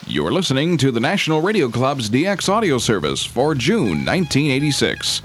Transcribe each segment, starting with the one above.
You're listening to the National Radio Club's DX audio service for June 1986.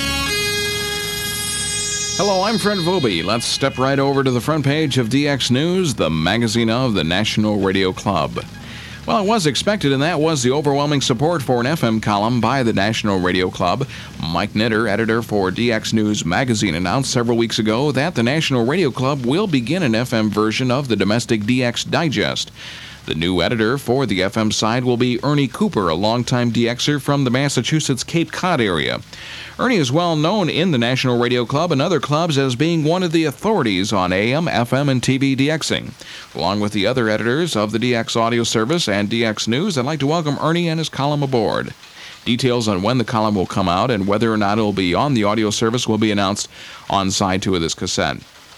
Hello, I'm Fred Vobie. Let's step right over to the front page of DX News, the magazine of the National Radio Club. Well, it was expected, and that was the overwhelming support for an FM column by the National Radio Club. Mike Knitter, editor for DX News magazine, announced several weeks ago that the National Radio Club will begin an FM version of the domestic DX Digest. The new editor for the FM side will be Ernie Cooper, a longtime DXer from the Massachusetts Cape Cod area. Ernie is well known in the National Radio Club and other clubs as being one of the authorities on AM, FM, and TV DXing. Along with the other editors of the DX Audio Service and DX News, I'd like to welcome Ernie and his column aboard. Details on when the column will come out and whether or not it will be on the audio service will be announced on side 2 of this cassette.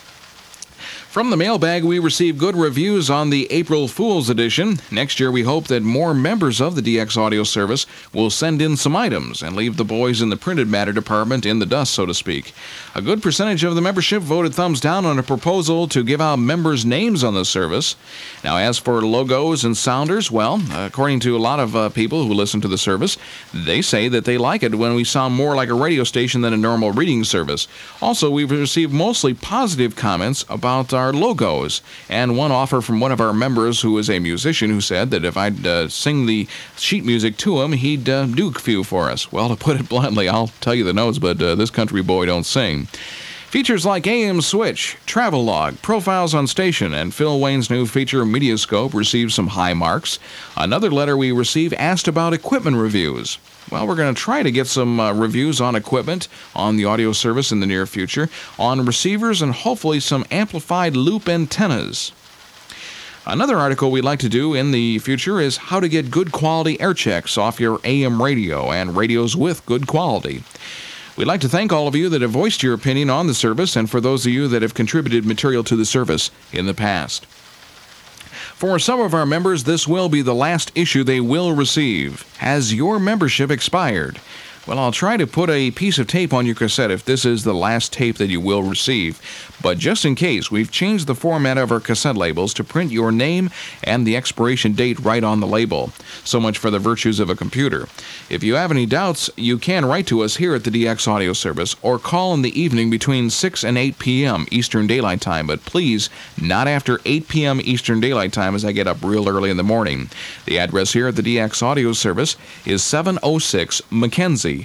From the mailbag, we received good reviews on the April Fool's edition. Next year, we hope that more members of the DX Audio Service will send in some items and leave the boys in the printed matter department in the dust, so to speak. A good percentage of the membership voted thumbs down on a proposal to give out members' names on the service. Now, as for logos and sounders, well, according to a lot of people who listen to the service, they say that they like it when we sound more like a radio station than a normal reading service. Also, we've received mostly positive comments about our logos, and one offer from one of our members who is a musician who said that if I'd sing the sheet music to him, he'd do a few for us. Well, to put it bluntly, I'll tell you the notes, but this country boy don't sing. Features like AM Switch, Travel Log, Profiles on Station, and Phil Wayne's new feature, Mediascope, received some high marks. Another letter we received asked about equipment reviews. Well, we're going to try to get some reviews on equipment on the audio service in the near future, on receivers, and hopefully some amplified loop antennas. Another article we'd like to do in the future is how to get good quality air checks off your AM radio and radios with good quality. We'd like to thank all of you that have voiced your opinion on the service and for those of you that have contributed material to the service in the past. For some of our members, this will be the last issue they will receive. Has your membership expired? Well, I'll try to put a piece of tape on your cassette if this is the last tape that you will receive. But just in case, we've changed the format of our cassette labels to print your name and the expiration date right on the label. So much for the virtues of a computer. If you have any doubts, you can write to us here at the DX Audio Service or call in the evening between 6 and 8 p.m. Eastern Daylight Time, but please, not after 8 p.m. Eastern Daylight Time as I get up real early in the morning. The address here at the DX Audio Service is 706 Mackenzie,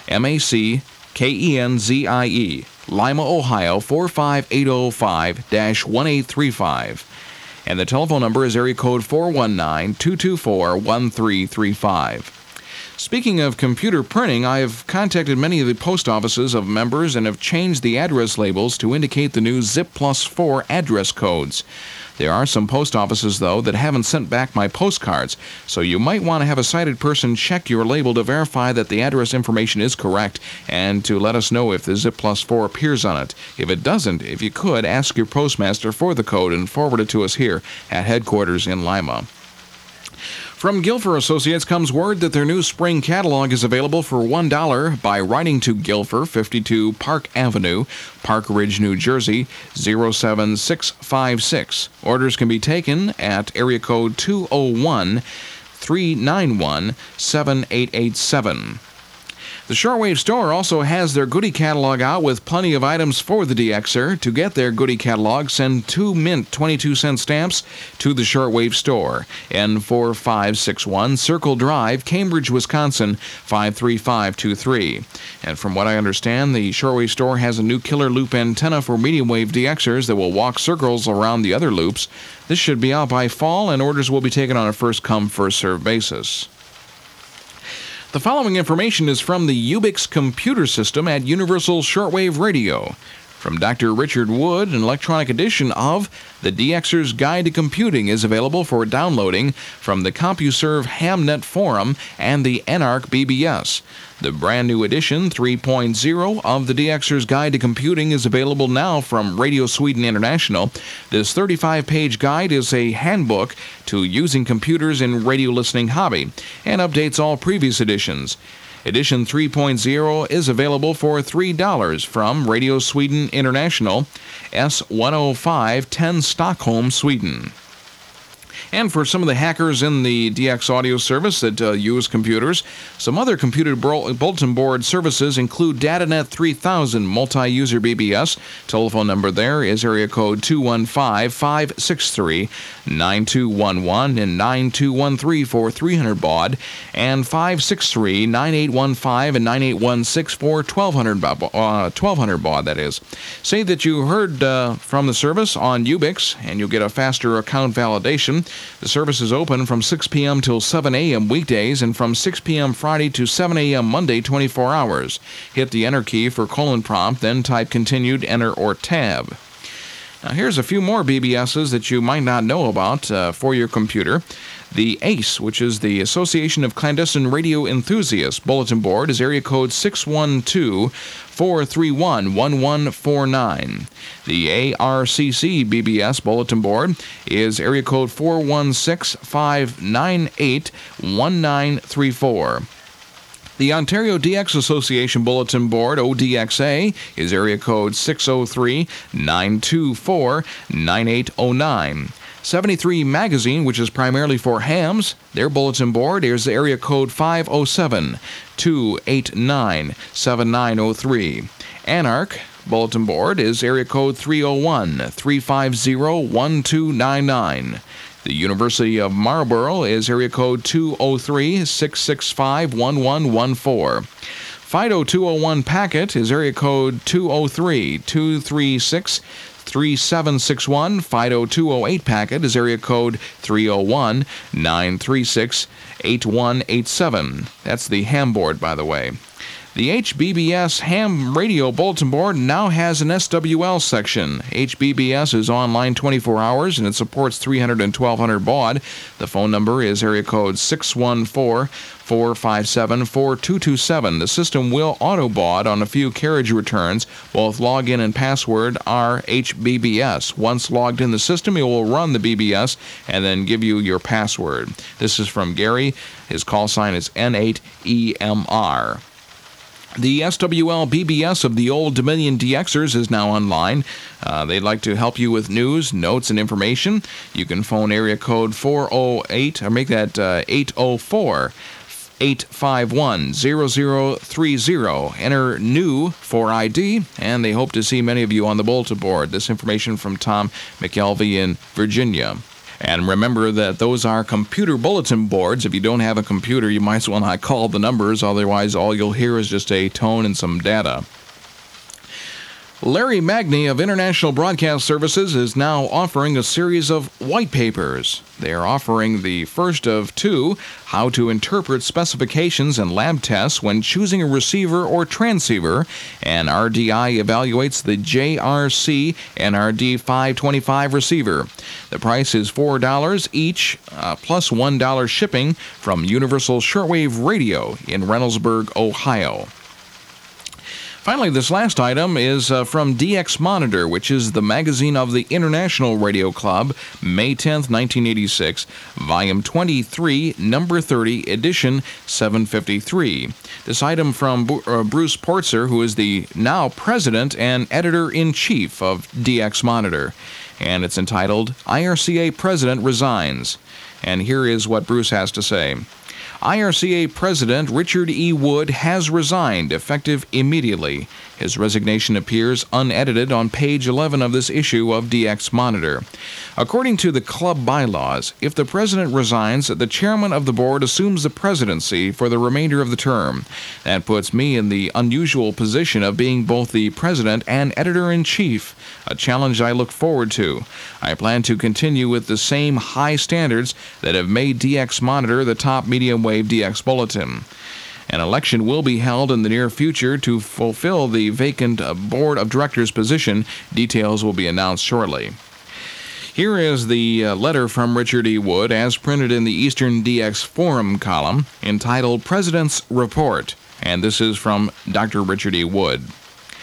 Mackenzie, Lima, Ohio 45805-1835. And the telephone number is area code 419-224-1335. Speaking of computer printing, I have contacted many of the post offices of members and have changed the address labels to indicate the new ZIP+4 address codes. There are some post offices, though, that haven't sent back my postcards, so you might want to have a sighted person check your label to verify that the address information is correct and to let us know if the ZIP+4 appears on it. If it doesn't, if you could, ask your postmaster for the code and forward it to us here at headquarters in Lima. From Gilfer Associates comes word that their new spring catalog is available for $1 by writing to Gilfer, 52 Park Avenue, Park Ridge, New Jersey, 07656. Orders can be taken at area code 201-391-7887. The Shortwave store also has their goodie catalog out with plenty of items for the DXer. To get their goodie catalog, send 2 mint 22-cent stamps to the Shortwave store, N4561 Circle Drive, Cambridge, Wisconsin, 53523. And from what I understand, the Shortwave store has a new killer loop antenna for medium wave DXers that will walk circles around the other loops. This should be out by fall, and orders will be taken on a first-come, first-served basis. The following information is from the Ubix computer system at Universal Shortwave Radio. From Dr. Richard Wood, an electronic edition of The DXer's Guide to Computing is available for downloading from the CompuServe Hamnet Forum and the NARC BBS. The brand new edition 3.0 of the DXer's Guide to Computing is available now from Radio Sweden International. This 35-page guide is a handbook to using computers in radio listening hobby and updates all previous editions. Edition 3.0 is available for $3 from Radio Sweden International, S105 10 Stockholm, Sweden. And for some of the hackers in the DX audio service that use computers, some other computer bulletin board services include DataNet 3000 multi-user BBS. Telephone number there is area code 215-563-9211 and 9213 for 300 baud, and 563-9815 and 9816 for 1200 baud, that is. Say that you heard from the service on Ubix, and you'll get a faster account validation. The service is open from 6 p.m. till 7 a.m. weekdays and from 6 p.m. Friday to 7 a.m. Monday, 24 hours. Hit the Enter key for colon prompt, then type Continued, Enter, or Tab. Now here's a few more BBSs that you might not know about for your computer. The ACE, which is the Association of Clandestine Radio Enthusiasts bulletin board, is area code 612-431-1149. The ARCC BBS bulletin board is area code 416-598-1934. The Ontario DX Association Bulletin Board, ODXA, is area code 603-924-9809. 73 Magazine, which is primarily for hams, their bulletin board is area code 507-289-7903. Anarch bulletin board is area code 301-350-1299. The University of Marlborough is area code 203-665-1114. FIDO 201 Packet is area code 203-236-3761. FIDO 208 Packet is area code 301-936-8187. That's the ham board, by the way. The HBBS Ham Radio Bulletin Board now has an SWL section. HBBS is online 24 hours and it supports 300 and 1200 baud. The phone number is area code 614-457-4227. The system will auto-baud on a few carriage returns. Both login and password are HBBS. Once logged in the system, it will run the BBS and then give you your password. This is from Gary. His call sign is N8EMR. The SWL BBS of the Old Dominion DXers is now online. They'd like to help you with news, notes, and information. You can phone area code 408, or make that 804-851-0030. Enter NEW for ID, and they hope to see many of you on the bulletin board. This information from Tom McKelvey in Virginia. And remember that those are computer bulletin boards. If you don't have a computer, you might as well not call the numbers. Otherwise, all you'll hear is just a tone and some data. Larry Magny of International Broadcast Services is now offering a series of white papers. They are offering the first of two, How to Interpret Specifications and Lab Tests When Choosing a Receiver or Transceiver, and RDI evaluates the JRC NRD 525 receiver. The price is $4 each, plus $1 shipping from Universal Shortwave Radio in Reynoldsburg, Ohio. Finally, this last item is from DX Monitor, which is the magazine of the International Radio Club, May 10th, 1986, Volume 23, Number 30, Edition 753. This item from Bruce Portzer, who is the now President and Editor-in-Chief of DX Monitor. And it's entitled, IRCA President Resigns. And here is what Bruce has to say. IRCA President Richard E. Wood has resigned, effective immediately. His resignation appears unedited on page 11 of this issue of DX Monitor. According to the club bylaws, if the president resigns, the chairman of the board assumes the presidency for the remainder of the term. That puts me in the unusual position of being both the president and editor-in-chief, a challenge I look forward to. I plan to continue with the same high standards that have made DX Monitor the top medium-wave DX bulletin. An election will be held in the near future to fulfill the vacant board of directors position. Details will be announced shortly. Here is the letter from Richard E. Wood as printed in the Eastern DX Forum column entitled President's Report, and this is from Dr. Richard E. Wood.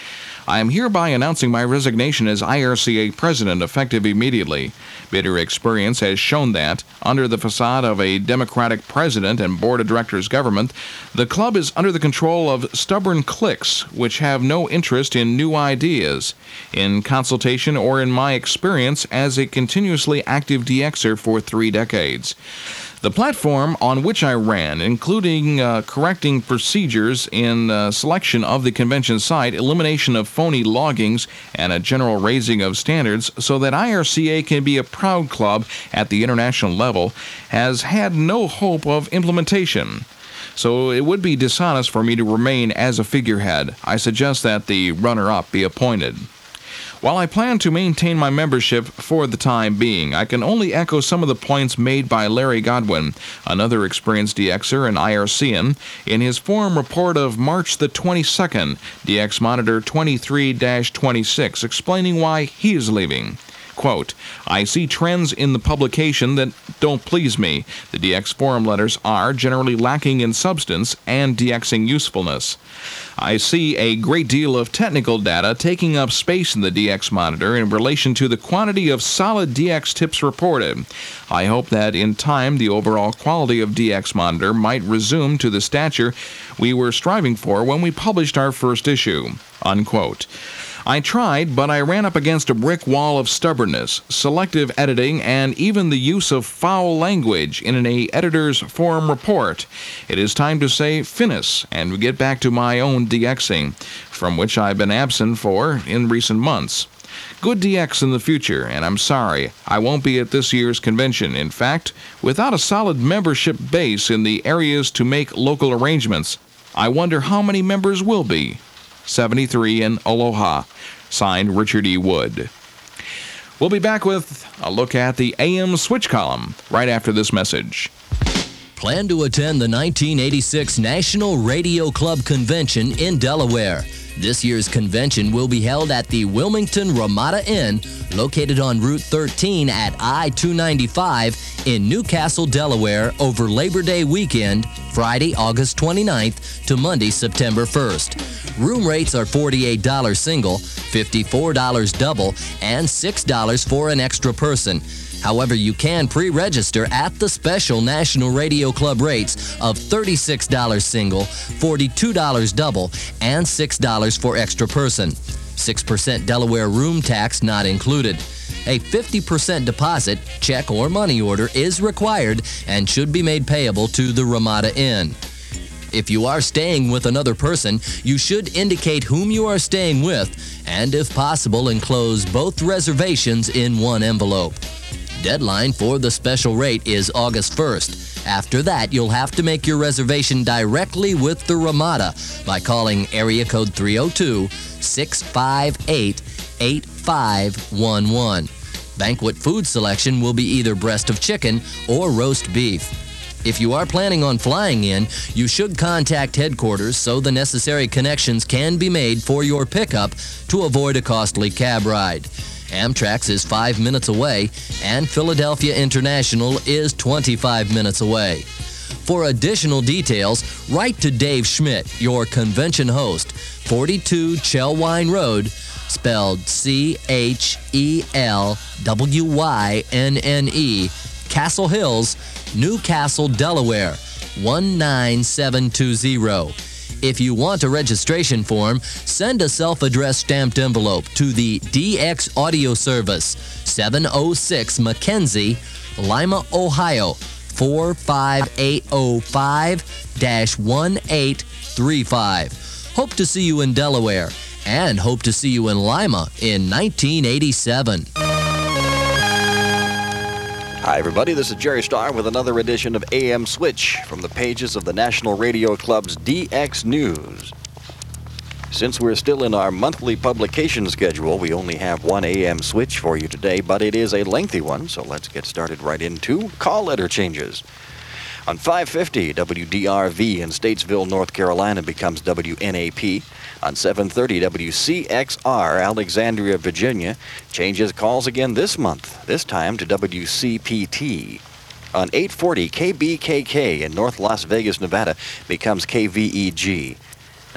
I am hereby announcing my resignation as IRCA president effective immediately. Bitter experience has shown that, under the facade of a Democratic president and board of directors government, the club is under the control of stubborn cliques which have no interest in new ideas, in consultation, or in my experience as a continuously active DXer for 3 decades. The platform on which I ran, including correcting procedures in selection of the convention site, elimination of phony loggings, and a general raising of standards so that IRCA can be a proud club at the international level, has had no hope of implementation. So it would be dishonest for me to remain as a figurehead. I suggest that the runner-up be appointed. While I plan to maintain my membership for the time being, I can only echo some of the points made by Larry Godwin, another experienced DXer and IRCan, in his forum report of March the 22nd, DX Monitor 23-26, explaining why he is leaving. Quote, I see trends in the publication that don't please me. The DX forum letters are generally lacking in substance and DXing usefulness. I see a great deal of technical data taking up space in the DX Monitor in relation to the quantity of solid DX tips reported. I hope that in time the overall quality of DX Monitor might resume to the stature we were striving for when we published our first issue. Unquote. I tried, but I ran up against a brick wall of stubbornness, selective editing, and even the use of foul language in an editor's forum report. It is time to say finis and get back to my own DXing, from which I've been absent in recent months. Good DX in the future, and I'm sorry, I won't be at this year's convention. In fact, without a solid membership base in the areas to make local arrangements, I wonder how many members will be. 73 in Aloha. Signed, Richard E. Wood. We'll be back with a look at the AM Switch column right after this message. Plan to attend the 1986 National Radio Club Convention in Delaware. This year's convention will be held at the Wilmington Ramada Inn, located on Route 13 at I-295 in Newcastle, Delaware, over Labor Day weekend, Friday, August 29th to Monday, September 1st. Room rates are $48 single, $54 double, and $6 for an extra person. However, you can pre-register at the special National Radio Club rates of $36 single, $42 double, and $6 for extra person. 6% Delaware room tax not included. A 50% deposit, check or money order is required and should be made payable to the Ramada Inn. If you are staying with another person, you should indicate whom you are staying with and, if possible, enclose both reservations in one envelope. Deadline for the special rate is August 1st. After that, you'll have to make your reservation directly with the Ramada by calling area code 302-658-8511. Banquet food selection will be either breast of chicken or roast beef. If you are planning on flying in, you should contact headquarters so the necessary connections can be made for your pickup to avoid a costly cab ride. Amtrak's is 5 minutes away, and Philadelphia International is 25 minutes away. For additional details, write to Dave Schmidt, your convention host, 42 Chelwine Road, spelled Chelwynne, Castle Hills, Newcastle, Delaware, 19720. If you want a registration form, send a self-addressed stamped envelope to the DX Audio Service, 706 Mackenzie, Lima, Ohio, 45805-1835. Hope to see you in Delaware, and hope to see you in Lima in 1987. Hi, everybody. This is Jerry Starr with another edition of AM Switch from the pages of the National Radio Club's DX News. Since we're still in our monthly publication schedule, we only have one AM Switch for you today, but it is a lengthy one, so let's get started right into call letter changes. On 550, WDRV in Statesville, North Carolina becomes WNAP. On 730, WCXR, Alexandria, Virginia, changes calls again this month, this time to WCPT. On 840, KBKK in North Las Vegas, Nevada, becomes KVEG.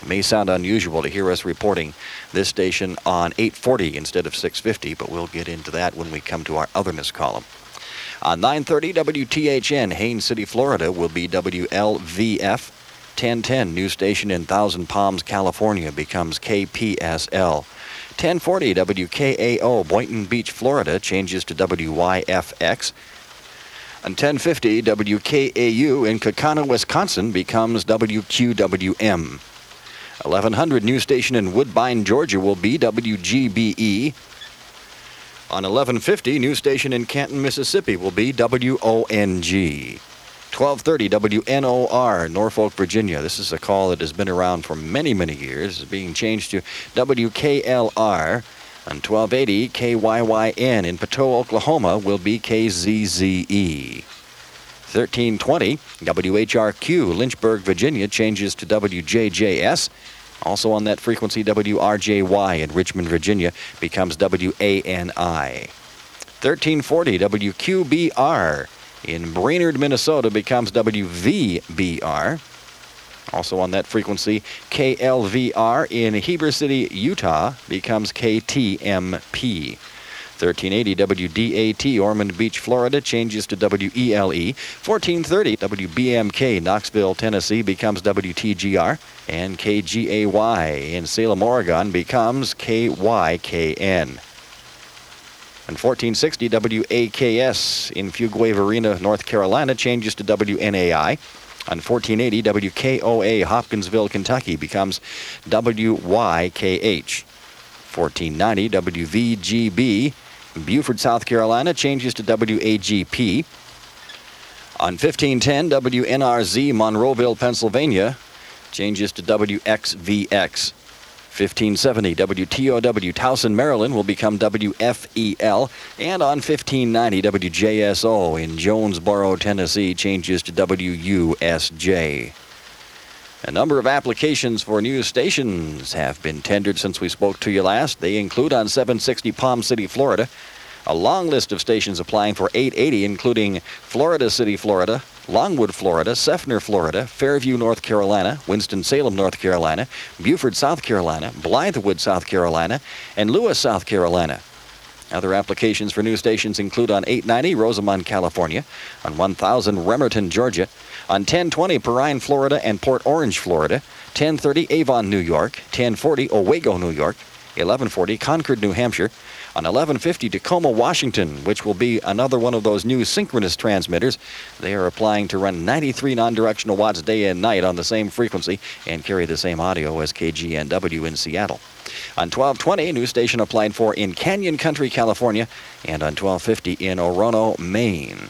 It may sound unusual to hear us reporting this station on 840 instead of 650, but we'll get into that when we come to our otherness column. On 930 WTHN, Haines City, Florida, will be WLVF. 1010, new station in Thousand Palms, California, becomes KPSL. 1040 WKAO, Boynton Beach, Florida, changes to WYFX. And 1050 WKAU in Kaukauna, Wisconsin, becomes WQWM. 1100, new station in Woodbine, Georgia, will be WGBE. On 1150, new station in Canton, Mississippi, will be WONG. 1230 WNOR, Norfolk, Virginia. This is a call that has been around for many, many years. It's being changed to WKLR. On 1280 KYYN in Poteau, Oklahoma, will be KZZE. 1320 WHRQ, Lynchburg, Virginia, changes to WJJS. Also on that frequency, WRJY in Richmond, Virginia, becomes WANI. 1340 WQBR in Brainerd, Minnesota, becomes WVBR. Also on that frequency, KLVR in Heber City, Utah, becomes KTMP. 1380 WDAT, Ormond Beach, Florida, changes to WELE. 1430 WBMK, Knoxville, Tennessee, becomes WTGR. And KGAY in Salem, Oregon, becomes KYKN. And 1460 WAKS in Fuquay-Varina, North Carolina, changes to WNAI. On 1480 WKOA, Hopkinsville, Kentucky, becomes WYKH. 1490 WVGB, Beaufort, South Carolina, changes to WAGP. On 1510 WNRZ, Monroeville, Pennsylvania, changes to WXVX. 1570 WTOW, Towson, Maryland, will become WFEL. And on 1590 WJSO in Jonesboro, Tennessee, changes to WUSJ. A number of applications for new stations have been tendered since we spoke to you last. They include on 760 Palm City, Florida, a long list of stations applying for 880, including Florida City, Florida, Longwood, Florida, Seffner, Florida, Fairview, North Carolina, Winston-Salem, North Carolina, Beaufort, South Carolina, Blythewood, South Carolina, and Lewis, South Carolina. Other applications for new stations include on 890 Rosamond, California, on 1000 Remerton, Georgia, on 1020 Perrine, Florida, and Port Orange, Florida, 1030 Avon, New York, 1040 Owego, New York, 1140 Concord, New Hampshire, on 1150 Tacoma, Washington, which will be another one of those new synchronous transmitters. They are applying to run 93 non-directional watts day and night on the same frequency and carry the same audio as KGNW in Seattle. On 1220, a new station applied for in Canyon Country, California, and on 1250 in Orono, Maine.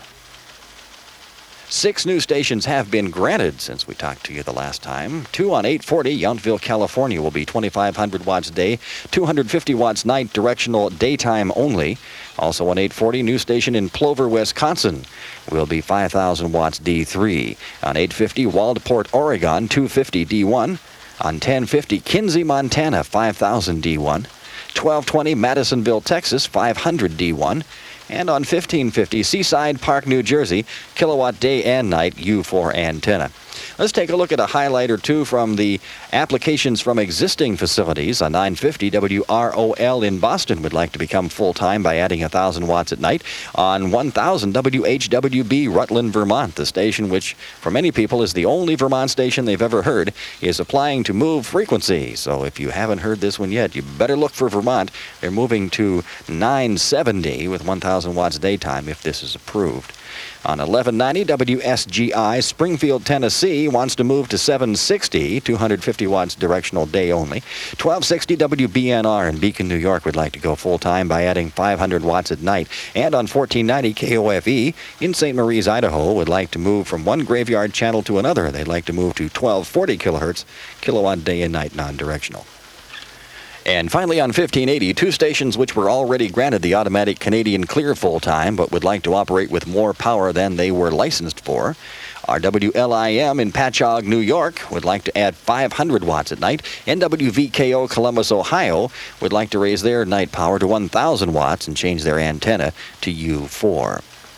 6 new stations have been granted since we talked to you the last time. 2 on 840, Yountville, California, will be 2,500 watts day, 250 watts night, directional daytime only. Also on 840, new station in Plover, Wisconsin, will be 5,000 watts D3. On 850, Waldport, Oregon, 250 D1. On 1050, Kinsey, Montana, 5,000 D1. 1220, Madisonville, Texas, 500 D1. And on 1550, Seaside Park, New Jersey, kilowatt day and night U4 antenna. Let's take a look at a highlight or two from the applications from existing facilities. On 950, WROL in Boston would like to become full-time by adding 1,000 watts at night. On 1000, WHWB, Rutland, Vermont, the station which for many people is the only Vermont station they've ever heard, is applying to move frequency. So if you haven't heard this one yet, you better look for Vermont. They're moving to 970 with 1,000 watts daytime if this is approved. On 1190, WSGI, Springfield, Tennessee, wants to move to 760, 250 watts directional day only. 1260, WBNR in Beacon, New York, would like to go full-time by adding 500 watts at night. And on 1490, KOFE in St. Maries, Idaho, would like to move from one graveyard channel to another. They'd like to move to 1240 kilohertz, kilowatt day and night non-directional. And finally, on 1580, 2 stations which were already granted the automatic Canadian clear full-time but would like to operate with more power than they were licensed for are WLIM in Patchogue, New York, would like to add 500 watts at night. NWVKO Columbus, Ohio, would like to raise their night power to 1,000 watts and change their antenna to U4.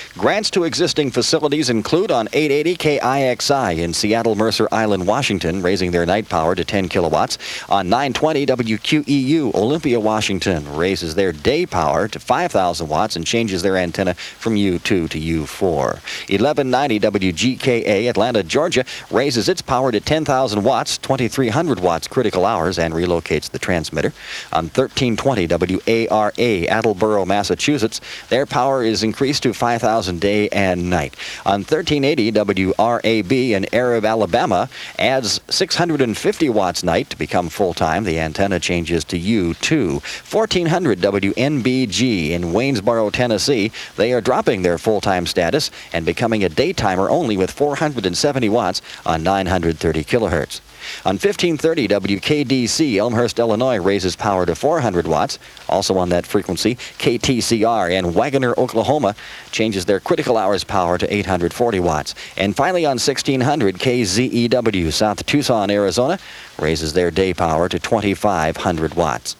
Grants to existing facilities include on 880 KIXI in Seattle, Mercer Island, Washington, raising their night power to 10 kilowatts. On 920 WQEU, Olympia, Washington, raises their day power to 5,000 watts and changes their antenna from U2 to U4. 1190 WGKA, Atlanta, Georgia, raises its power to 10,000 watts, 2,300 watts critical hours, and relocates the transmitter. On 1320 WARA, Attleboro, Massachusetts, their power is increased to 5,000 day and night. On 1380 WRAB in Arab, Alabama, adds 650 watts night to become full-time. The antenna changes to U2. 1400 WNBG in Waynesboro, Tennessee, they are dropping their full-time status and becoming a daytimer only with 470 watts on 930 kilohertz. On 1530 WKDC, Elmhurst, Illinois, raises power to 400 watts. Also on that frequency, KTCR in Wagoner, Oklahoma, changes their critical hours power to 840 watts. And finally on 1600 KZEW, South Tucson, Arizona, raises their day power to 2,500 watts.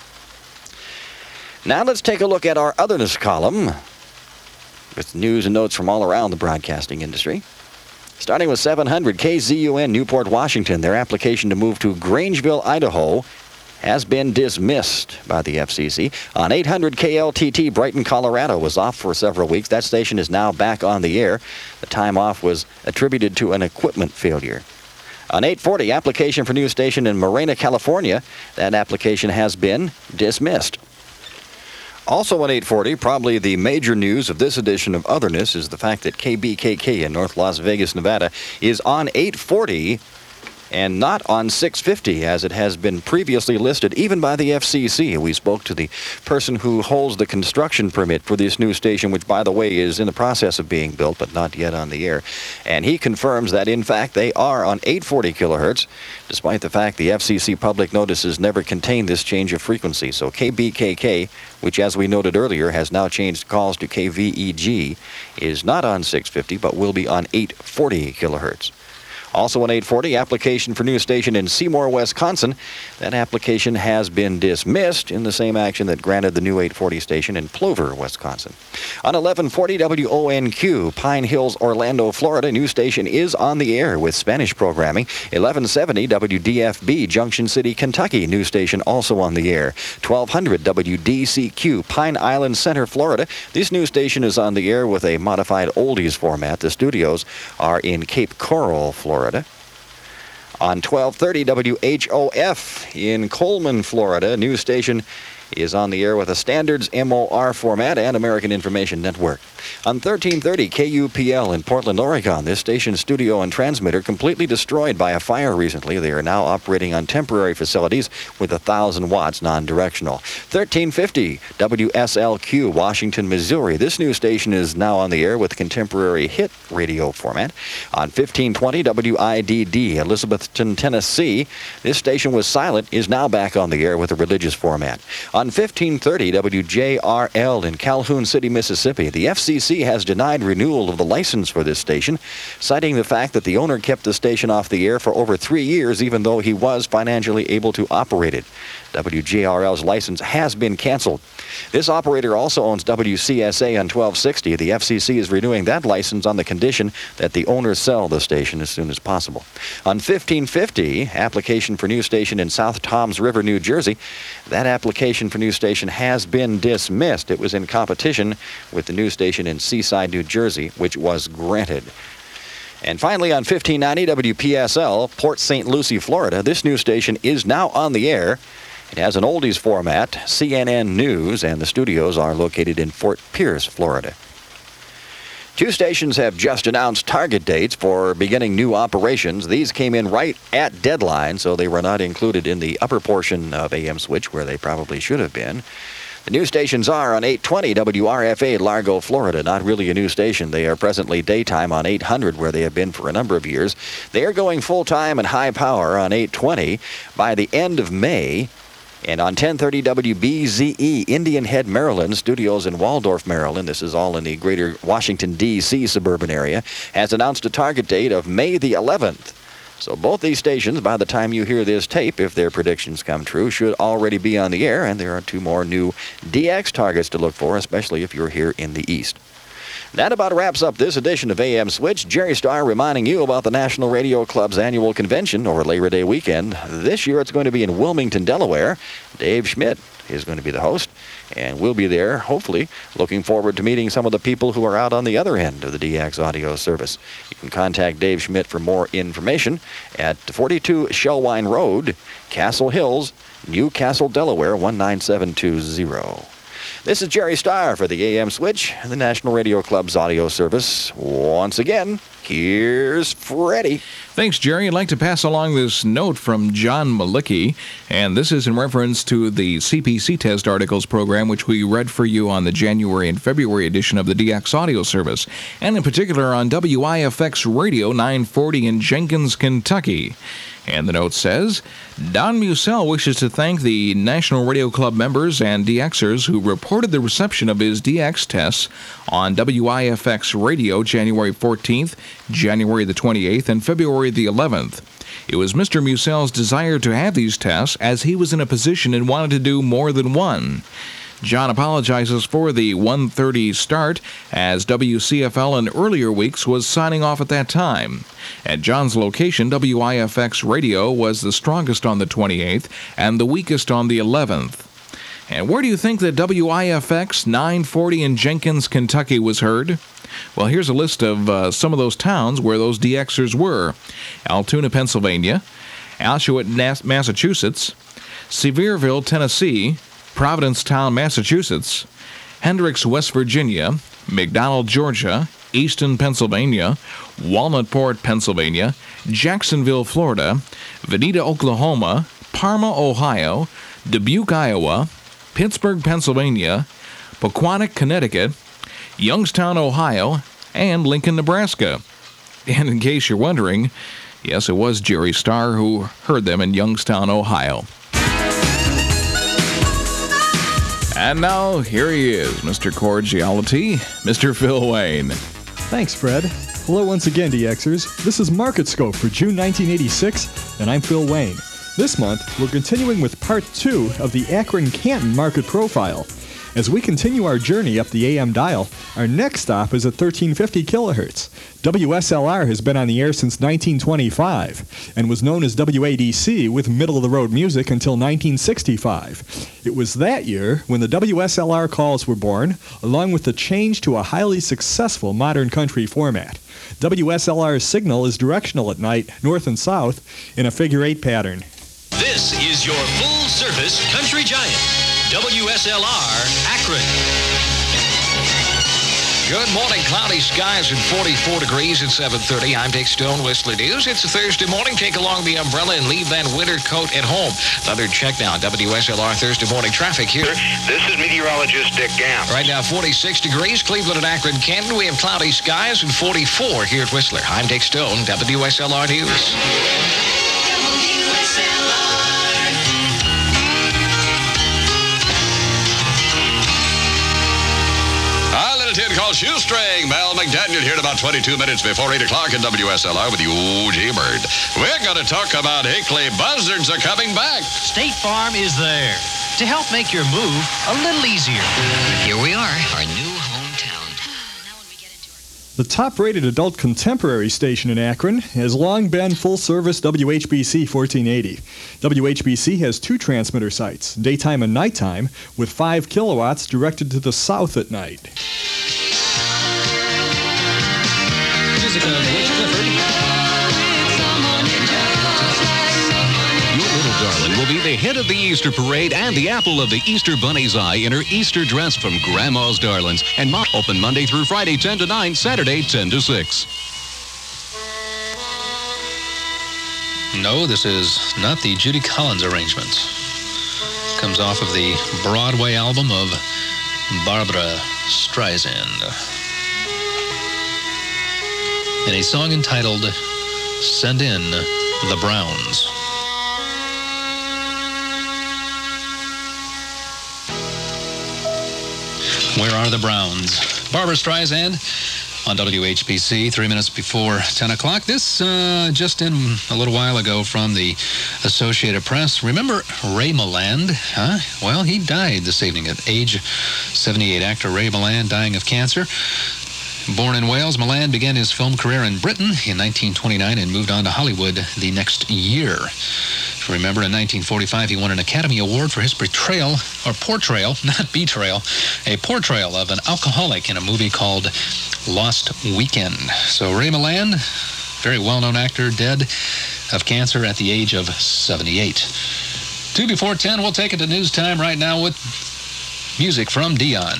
Now let's take a look at our otherness column with news and notes from all around the broadcasting industry. Starting with 700 KZUN, Newport, Washington, their application to move to Grangeville, Idaho, has been dismissed by the FCC. On 800 KLTT, Brighton, Colorado, was off for several weeks. That station is now back on the air. The time off was attributed to an equipment failure. On 840, application for new station in Morena, California, that application has been dismissed. Also at 840, probably the major news of this edition of Otherness is the fact that KBKK in North Las Vegas, Nevada, is on 840 and not on 650 as it has been previously listed, even by the FCC. We spoke to the person who holds the construction permit for this new station, which, by the way, is in the process of being built, but not yet on the air. And he confirms that, in fact, they are on 840 kilohertz, despite the fact the FCC public notices never contained this change of frequency. So KBKK, which, as we noted earlier, has now changed calls to KVEG, is not on 650, but will be on 840 kilohertz. Also on 840, application for new station in Seymour, Wisconsin. That application has been dismissed in the same action that granted the new 840 station in Plover, Wisconsin. On 1140 WONQ, Pine Hills, Orlando, Florida, new station is on the air with Spanish programming. 1170 WDFB, Junction City, Kentucky, new station also on the air. 1200 WDCQ, Pine Island Center, Florida. This new station is on the air with a modified oldies format. The studios are in Cape Coral, Florida. On 1230 WHOF in Coleman, Florida, news station is on the air with a standards MOR format and American Information Network. On 1330 KUPL in Portland, Oregon, this station's studio and transmitter completely destroyed by a fire recently. They are now operating on temporary facilities with 1,000 watts non-directional. 1350 WSLQ, Washington, Missouri. This new station is now on the air with contemporary hit radio format. On 1520 WIDD, Elizabethton, Tennessee. This station was silent, is now back on the air with a religious format. On 1530 WJRL in Calhoun City, Mississippi, the FCC has denied renewal of the license for this station, citing the fact that the owner kept the station off the air for over 3 years, even though he was financially able to operate it. WJRL's license has been canceled. This operator also owns WCSA on 1260. The FCC is renewing that license on the condition that the owner sell the station as soon as possible. On 1550, application for new station in South Toms River, New Jersey. That application for new station has been dismissed. It was in competition with the new station in Seaside, New Jersey, which was granted. And finally, on 1590 WPSL, Port St. Lucie, Florida, this new station is now on the air. It has an oldies format, CNN News, and the studios are located in Fort Pierce, Florida. 2 stations have just announced target dates for beginning new operations. These came in right at deadline, so they were not included in the upper portion of AM Switch, where they probably should have been. The new stations are on 820 WRFA, Largo, Florida. Not really a new station. They are presently daytime on 800, where they have been for a number of years. They are going full-time and high power on 820 by the end of May. And on 1030 WBZE, Indian Head, Maryland, studios in Waldorf, Maryland, this is all in the greater Washington, D.C. suburban area, has announced a target date of May the 11th. So both these stations, by the time you hear this tape, if their predictions come true, should already be on the air, and there are 2 more new DX targets to look for, especially if you're here in the East. That about wraps up this edition of AM Switch. Jerry Starr reminding you about the National Radio Club's annual convention over Labor Day weekend. This year it's going to be in Wilmington, Delaware. Dave Schmidt is going to be the host, and we'll be there, hopefully. Looking forward to meeting some of the people who are out on the other end of the DX audio service. You can contact Dave Schmidt for more information at 42 Shellwine Road, Castle Hills, Newcastle, Delaware, 19720. This is Jerry Starr for the AM Switch, the National Radio Club's audio service. Once again, here's Freddie. Thanks, Jerry. I'd like to pass along this note from John Malicki, and this is in reference to the CPC Test Articles program, which we read for you on the January and February edition of the DX audio service, and in particular on WIFX Radio 940 in Jenkins, Kentucky. And the note says, Don Musell wishes to thank the National Radio Club members and DXers who reported the reception of his DX tests on WIFX Radio January 14th, January the 28th, and February the 11th. It was Mr. Musell's desire to have these tests as he was in a position and wanted to do more than one. John apologizes for the 1:30 start, as WCFL in earlier weeks was signing off at that time. At John's location, WIFX Radio was the strongest on the 28th and the weakest on the 11th. And where do you think that WIFX 940 in Jenkins, Kentucky was heard? Well, here's a list of some of those towns where those DXers were. Altoona, Pennsylvania, Alshuet, Massachusetts, Sevierville, Tennessee, Provincetown, Massachusetts, Hendricks, West Virginia, McDonald, Georgia, Easton, Pennsylvania, Walnutport, Pennsylvania, Jacksonville, Florida, Veneta, Oklahoma, Parma, Ohio, Dubuque, Iowa, Pittsburgh, Pennsylvania, Pequannock, Connecticut, Youngstown, Ohio, and Lincoln, Nebraska. And in case you're wondering, yes, it was Jerry Starr who heard them in Youngstown, Ohio. And now, here he is, Mr. Cordiality, Mr. Phil Wayne. Thanks, Fred. Hello once again, DXers. This is Market Scope for June 1986, and I'm Phil Wayne. This month, we're continuing with Part 2 of the Akron-Canton Market Profile. As we continue our journey up the AM dial, our next stop is at 1350 kilohertz. WSLR has been on the air since 1925 and was known as WADC with middle-of-the-road music until 1965. It was that year when the WSLR calls were born, along with the change to a highly successful modern country format. WSLR's signal is directional at night, north and south, in a figure-8 pattern. This is your full-service country giant, WSLR Akron. Good morning. Cloudy skies and 44 degrees at 7:30. I'm Dick Stone, Whistler News. It's a Thursday morning. Take along the umbrella and leave that winter coat at home. Another check now. WSLR Thursday morning traffic here. This is meteorologist Dick Gamp. Right now, 46 degrees. Cleveland and Akron, Canton. We have cloudy skies and 44 here at Whistler. I'm Dick Stone, WSLR News. Called Shoestring. Mel McDaniel here at about 22 minutes before 8 o'clock in WSLR with the OG Bird. We're going to talk about Hickley. Buzzards are coming back. State Farm is there to help make your move a little easier. Here we are, our new hometown. The top-rated adult contemporary station in Akron has long been full-service WHBC 1480. WHBC has 2 transmitter sites, daytime and nighttime, with 5 kilowatts directed to the south at night. Darling will be the hit of the Easter parade and the apple of the Easter Bunny's eye in her Easter dress from Grandma's Darlings. And open Monday through Friday 10 to 9, Saturday 10 to 6. No, this is not the Judy Collins arrangements. Comes off of the Broadway album of Barbra Streisand. And a song entitled Send In the Browns. Where are the Browns? Barbra Streisand on WHBC, 3 minutes before 10 o'clock. This just in a little while ago from the Associated Press. Remember Ray Milland? Huh? Well, he died this evening at age 78. Actor Ray Milland dying of cancer. Born in Wales, Milland began his film career in Britain in 1929 and moved on to Hollywood the next year. If you remember, in 1945, he won an Academy Award for his portrayal, a portrayal of an alcoholic in a movie called Lost Weekend. So Ray Milland, very well-known actor, dead of cancer at the age of 78. 2 before 10, we'll take it to news time right now with music from Dion.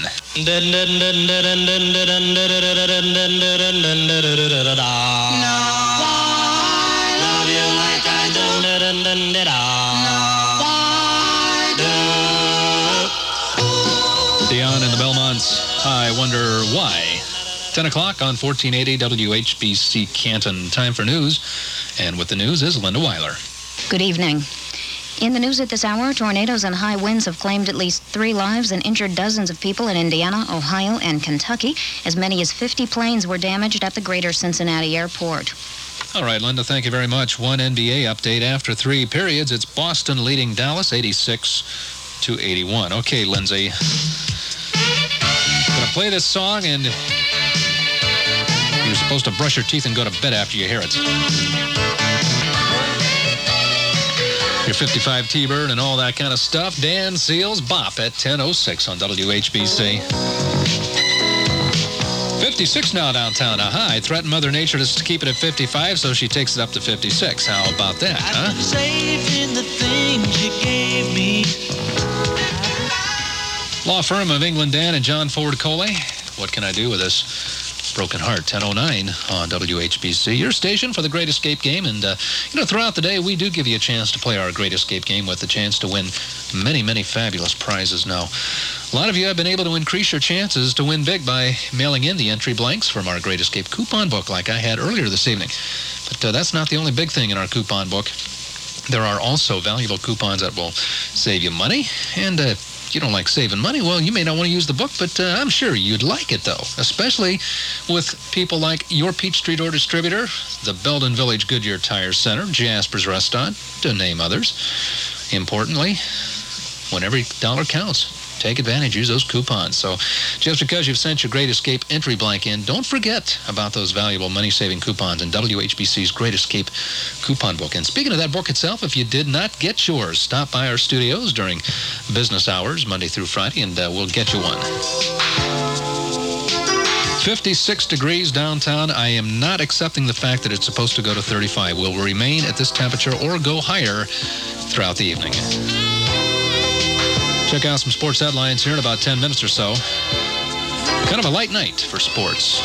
Dion and the Belmonts, I Wonder Why. 10 o'clock on 1480 WHBC Canton. Time for news. And with the news is Linda Weiler. Good evening. In the news at this hour, tornadoes and high winds have claimed at least 3 lives and injured dozens of people in Indiana, Ohio, and Kentucky. As many as 50 planes were damaged at the greater Cincinnati airport. All right, Linda, thank you very much. One NBA update after 3 periods. It's Boston leading Dallas 86-81. Okay, Lindsay. I'm going to play this song, and you're supposed to brush your teeth and go to bed after you hear it. Your 55 T-Bird and all that kind of stuff. Dan Seals Bop at 10:06 on WHBC. 56 now downtown. I threatened Mother Nature to keep it at 55, so she takes it up to 56. How about that, huh? I'm saving the things you gave me. Law firm of England Dan and John Ford Coley. What can I do with this broken heart? 10:09 on WHBC, your station for the Great Escape game. And throughout the day we do give you a chance to play our Great Escape game with the chance to win many fabulous prizes. Now, a lot of you have been able to increase your chances to win big by mailing in the entry blanks from our Great Escape coupon book like I had earlier this evening. But that's not the only big thing in our coupon book. There are also valuable coupons that will save you money. And if you don't like saving money, well, you may not want to use the book, but I'm sure you'd like it, though, especially with people like your Peach Street Door Distributor, the Belden Village Goodyear Tire Center, Jasper's Restaurant, to name others. Importantly, when every dollar counts, take advantage, use those coupons. So just because you've sent your Great Escape entry blank in, don't forget about those valuable money-saving coupons in WHBC's Great Escape coupon book. And speaking of that book itself, if you did not get yours, stop by our studios during business hours, Monday through Friday, and we'll get you one. 56 degrees downtown. I am not accepting the fact that it's supposed to go to 35. We'll remain at this temperature or go higher throughout the evening. Check out some sports headlines here in about 10 minutes or so. Kind of a light night for sports.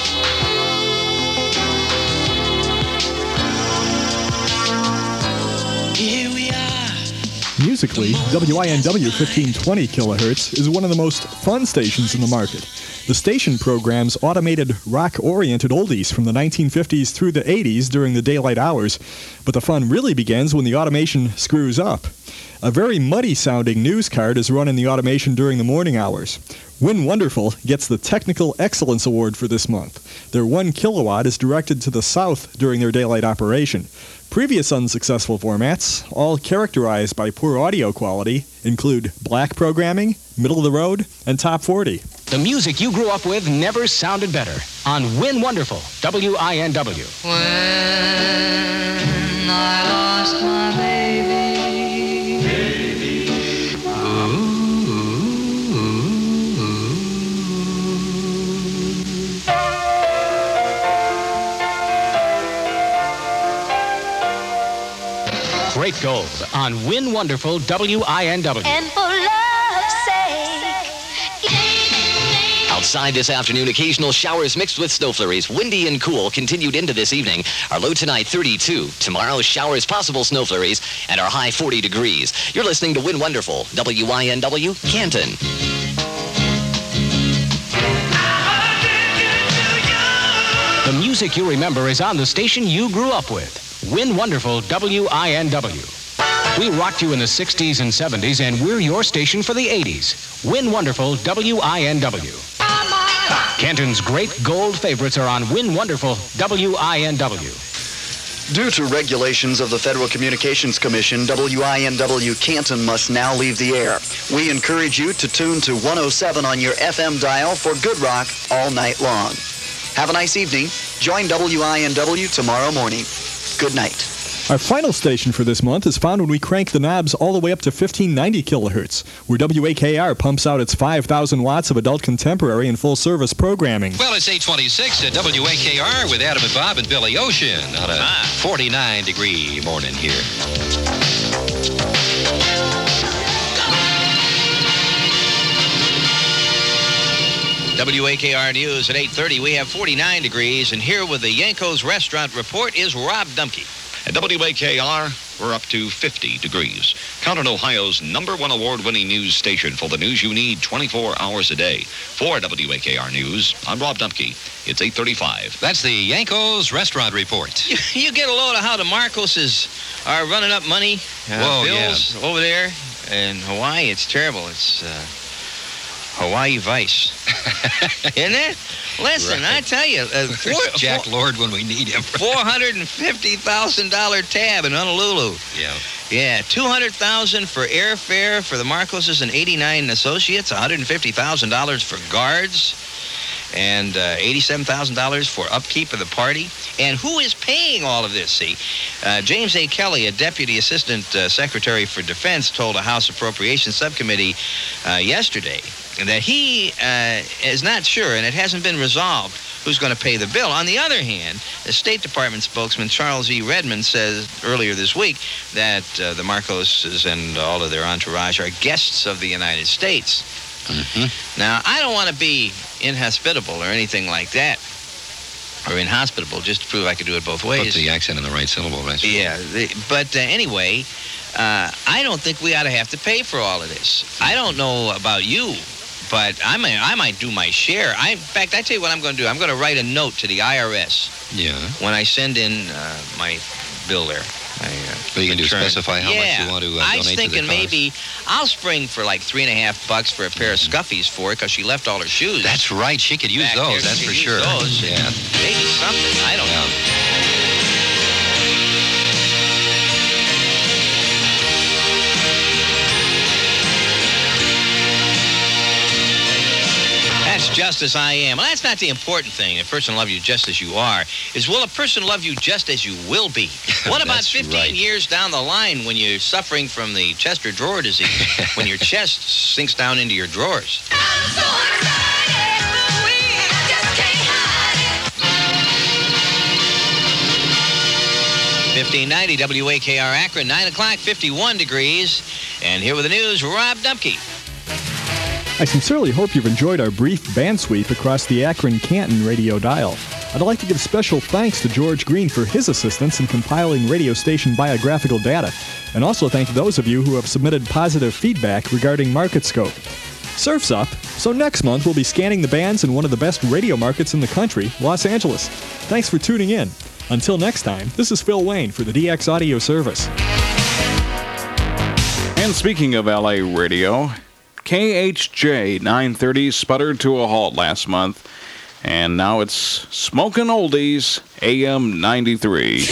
Here we are. Musically, WINW 1520 kilohertz is one of the most fun stations in the market. The station programs automated rock-oriented oldies from the 1950s through the 80s during the daylight hours, but the fun really begins when the automation screws up. A very muddy-sounding news card is run in the automation during the morning hours. Win Wonderful gets the Technical Excellence Award for this month. Their 1 kilowatt is directed to the south during their daylight operation. Previous unsuccessful formats, all characterized by poor audio quality, include black programming, middle of the road, and top 40. The music you grew up with never sounded better on Win Wonderful, WINW. When I lost my baby. Great gold on Win Wonderful, WINW. And for love's sake. Outside this afternoon, occasional showers mixed with snow flurries. Windy and cool continued into this evening. Our low tonight, 32. Tomorrow, showers, possible snow flurries, and our high, 40 degrees. You're listening to Win Wonderful, WINW, Canton. The music you remember is on the station you grew up with. Win Wonderful, WINW. We rocked you in the 60s and 70s, and we're your station for the 80s. Win Wonderful, WINW. Canton's great gold favorites are on Win Wonderful, WINW. Due to regulations of the Federal Communications Commission, WINW Canton must now leave the air. We encourage you to tune to 107 on your FM dial for good rock all night long. Have a nice evening. Join WINW tomorrow morning. Good night. Our final station for this month is found when we crank the knobs all the way up to 1590 kilohertz, where WAKR pumps out its 5,000 watts of adult contemporary and full-service programming. Well, it's 8:26 at WAKR with Adam and Bob and Billy Ocean on a 49-degree morning here. WAKR News at 8:30. We have 49 degrees, and here with the Yanko's Restaurant Report is Rob Dumke. At WAKR, we're up to 50 degrees. Counting Ohio's #1 award-winning news station for the news you need 24 hours a day. For WAKR News, I'm Rob Dumke. It's 8:35. That's the Yanko's Restaurant Report. You get a load of how the Marcoses are running up money, bills over there in Hawaii. It's terrible. It's Hawaii Vice. Isn't it? Listen, right. I tell you, Jack Lord when we need him. $450,000 tab in Honolulu. Yeah. Yeah, $200,000 for airfare for the Marcoses and 89 associates, $150,000 for guards, and $87,000 for upkeep of the party. And who is paying all of this? See, James A. Kelly, a Deputy Assistant Secretary for Defense, told a House Appropriations Subcommittee yesterday that he is not sure, and it hasn't been resolved, who's going to pay the bill. On the other hand, the State Department spokesman Charles E. Redmond says earlier this week that the Marcoses and all of their entourage are guests of the United States. Mm-hmm. Now, I don't want to be inhospitable or anything like that, or inhospitable, just to prove I could do it both ways. Put the accent in the right syllable, right? Yeah, but anyway, I don't think we ought to have to pay for all of this. I don't know about you, but I might do my share. In fact, I tell you what I'm going to do. I'm going to write a note to the IRS. Yeah. When I send in my bill there. But you can specify how much you want to donate to the cause. I was thinking maybe I'll spring for like $3.50 for a pair of scuffies for her because she left all her shoes. That's right. She could use those. That's for sure. Those. Yeah. Maybe something. I don't know. That's just as I am. Well, that's not the important thing. A person love you just as you are. Will a person love you just as you will be? What about 15 years down the line when you're suffering from the chest or drawer disease? When your chest sinks down into your drawers? I'm so excited, I just can't hide it. 1590 WAKR Akron, 9 o'clock, 51 degrees. And here with the news, Rob Dumke. I sincerely hope you've enjoyed our brief band sweep across the Akron-Canton radio dial. I'd like to give special thanks to George Green for his assistance in compiling radio station biographical data, and also thank those of you who have submitted positive feedback regarding MarketScope. Surf's up, so next month we'll be scanning the bands in one of the best radio markets in the country, Los Angeles. Thanks for tuning in. Until next time, this is Phil Wayne for the DX Audio Service. And speaking of LA radio, KHJ 930 sputtered to a halt last month, and now it's smoking oldies, AM 93.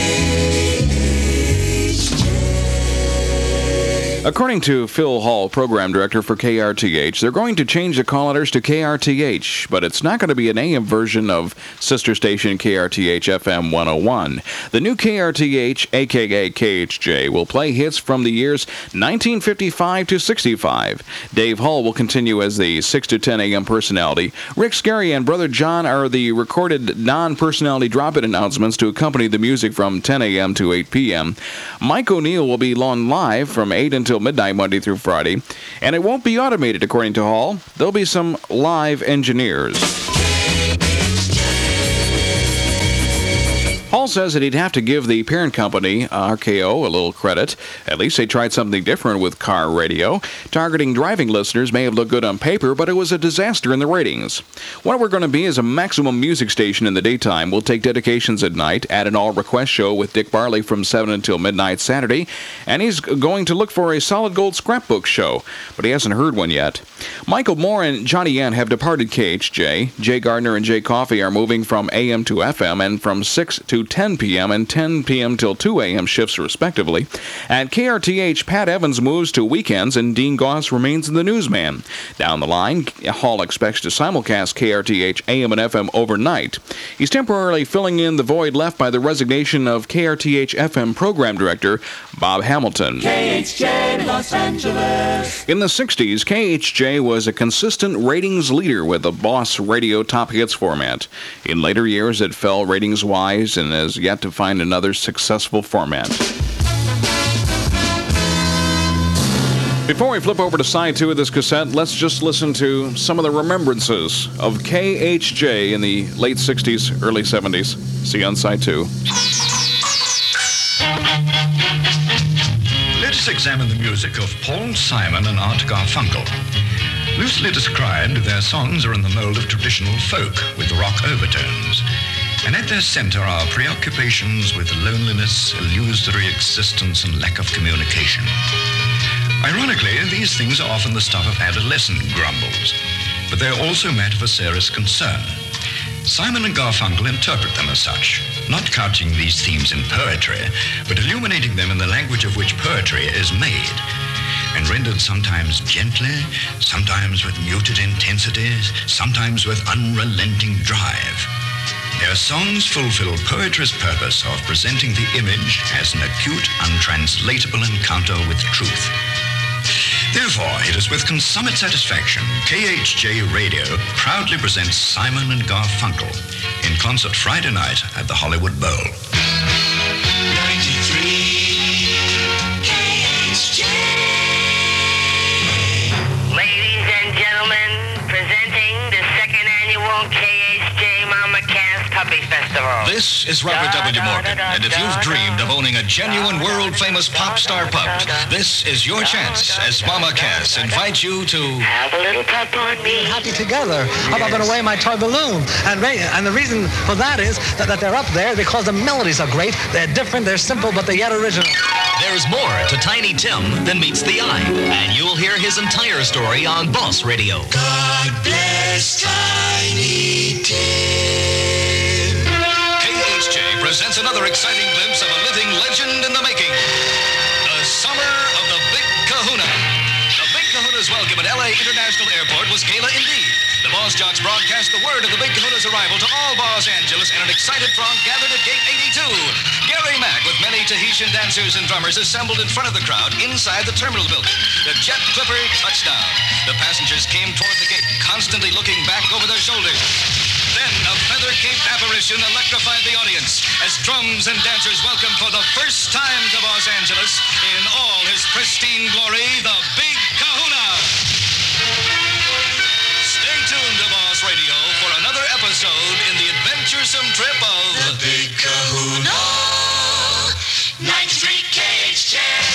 According to Phil Hall, program director for KRTH, they're going to change the call letters to KRTH, but it's not going to be an AM version of sister station KRTH FM 101. The new KRTH, aka KHJ, will play hits from the years 1955 to 65. Dave Hall will continue as the 6 to 10 AM personality. Rick Scary and Brother John are the recorded non-personality drop-in announcements to accompany the music from 10 AM to 8 PM. Mike O'Neill will be on live from 8 until midnight Monday through Friday, and it won't be automated, according to Hall. There'll be some live engineers. Hall says that he'd have to give the parent company, RKO, a little credit. At least they tried something different with car radio. Targeting driving listeners may have looked good on paper, but it was a disaster in the ratings. What we're going to be is a maximum music station in the daytime. We'll take dedications at night, add an all-request show with Dick Barley from 7 until midnight Saturday, and he's going to look for a solid gold scrapbook show, but he hasn't heard one yet. Michael Moore and Johnny Yen have departed KHJ. Jay Gardner and Jay Coffey are moving from AM to FM and from 6 to to 10 p.m. and 10 p.m. till 2 a.m. shifts, respectively. At KRTH, Pat Evans moves to weekends and Dean Goss remains in the newsman. Down the line, Hall expects to simulcast KRTH AM and FM overnight. He's temporarily filling in the void left by the resignation of KRTH FM program director Bob Hamilton. KHJ Los Angeles. In the 60s, KHJ was a consistent ratings leader with the Boss Radio Top Hits format. In later years, it fell ratings-wise and has yet to find another successful format. Before we flip over to side 2 of this cassette, let's just listen to some of the remembrances of KHJ in the late 60s, early 70s. See you on side 2. Let us examine the music of Paul Simon and Art Garfunkel. Loosely described, their songs are in the mold of traditional folk with rock overtones. And at their center are preoccupations with loneliness, illusory existence, and lack of communication. Ironically, these things are often the stuff of adolescent grumbles, but they're also matter for serious concern. Simon and Garfunkel interpret them as such, not couching these themes in poetry, but illuminating them in the language of which poetry is made, and rendered sometimes gently, sometimes with muted intensity, sometimes with unrelenting drive. Their songs fulfill poetry's purpose of presenting the image as an acute, untranslatable encounter with truth. Therefore, it is with consummate satisfaction KHJ Radio proudly presents Simon and Garfunkel in concert Friday night at the Hollywood Bowl. 93 KHJ. Ladies and gentlemen, presenting the second annual KHJ Mama Cass Puppy Festival. This is Robert W. Morgan, and if you've dreamed of owning a genuine world-famous pop star pup, this is your chance as Mama Cass invites you to have a little pup on me. Happy together. I've been away my toy balloon. And the reason for that is that they're up there because the melodies are great. They're different, they're simple, but they're yet original. There's more to Tiny Tim than meets the eye, and you'll hear his entire story on Boss Radio. God bless Tiny Tim. KHJ presents another exciting glimpse of a living legend in the making. The Summer of the Big Kahuna. The Big Kahuna's welcome at LA International Airport was gala indeed. The Boss Jocks broadcast the word of the Big Kahuna's arrival to all Los Angeles, and an excited throng gathered at Gate 82. Gary Mack, with many Tahitian dancers and drummers, assembled in front of the crowd inside the terminal building. The jet clipper touched down. The passengers came toward the gate, constantly looking back over their shoulders. Then a feather-caped apparition electrified the audience as drums and dancers welcomed for the first time to Los Angeles, in all his pristine glory, the Big Kahuna. Stay tuned to Boss Radio for another episode in the adventuresome trip of The Big Kahuna. 93 KHJ.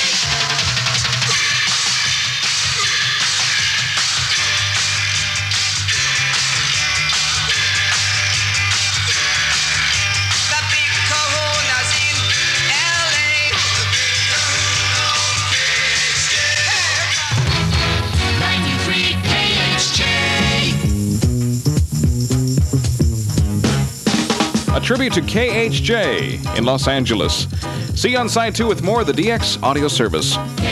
A tribute to KHJ in Los Angeles. See you on side 2 with more of the DX audio service.